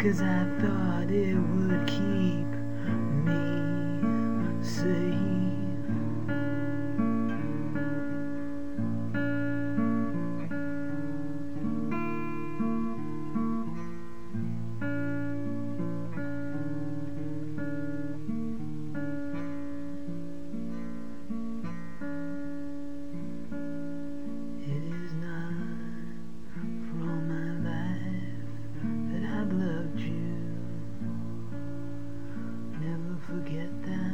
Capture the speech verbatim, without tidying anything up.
'cause I thought it would keep me safe. It is not for all my life that I've loved you. Never forget that.